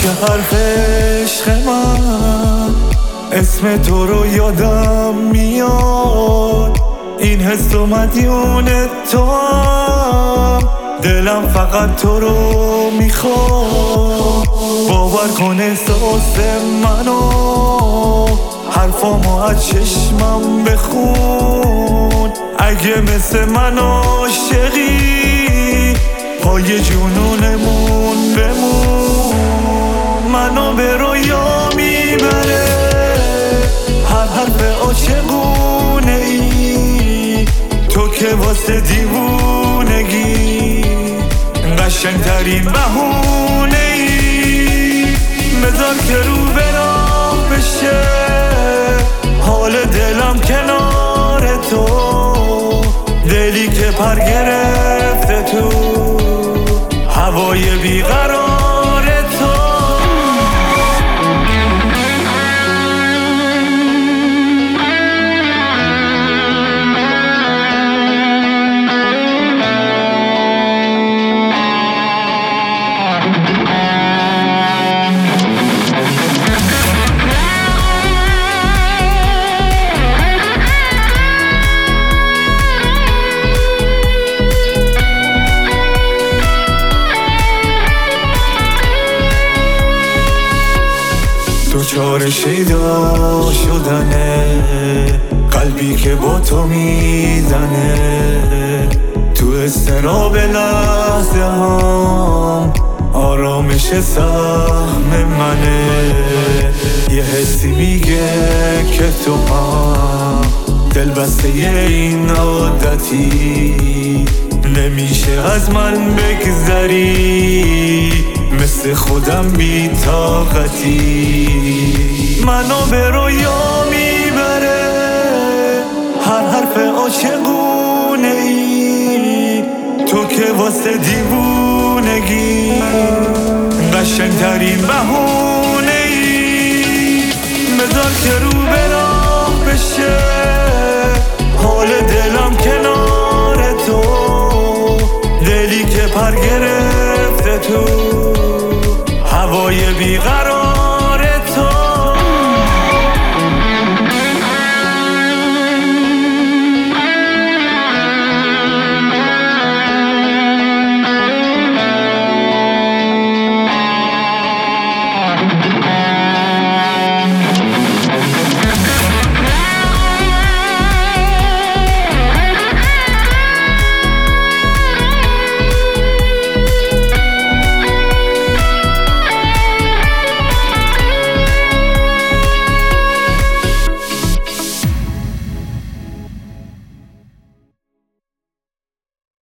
که حرف عشق من اسم تو رو یادم میاد، این حس و مدیون تو هم، دلم فقط تو رو میخواد. باور کن احساس منو، حرفامو از چشمم بخون. اگه مثل من عاشقی پای جنونمون بمون. منو به رویا میبره هر حرف عاشقونه ای، تو که واسه دیوونگی قشنگترین بهونه ای. بذار که رو به راه بشه حال دلم کنار تو، دلی که پر گرفته تو هوای بیقرار تو. دوچار شیدا شدنه قلبی که با تو میزنه، تو استراب لحظه هم آرامش سهم منه. یه حسی میگه که تو هم دل بسته این عادتی، نمیشه از من بگذری، مثل خودم بی طاقتی. منو به رویا میبره هر حرف عاشقونه ای، تو که واسه دیوونگی قشنگترین بهونه ای. بذار که رو به راه بشه حال دلم کنار تو، دلی که پر گرفته تو هوای بیقرار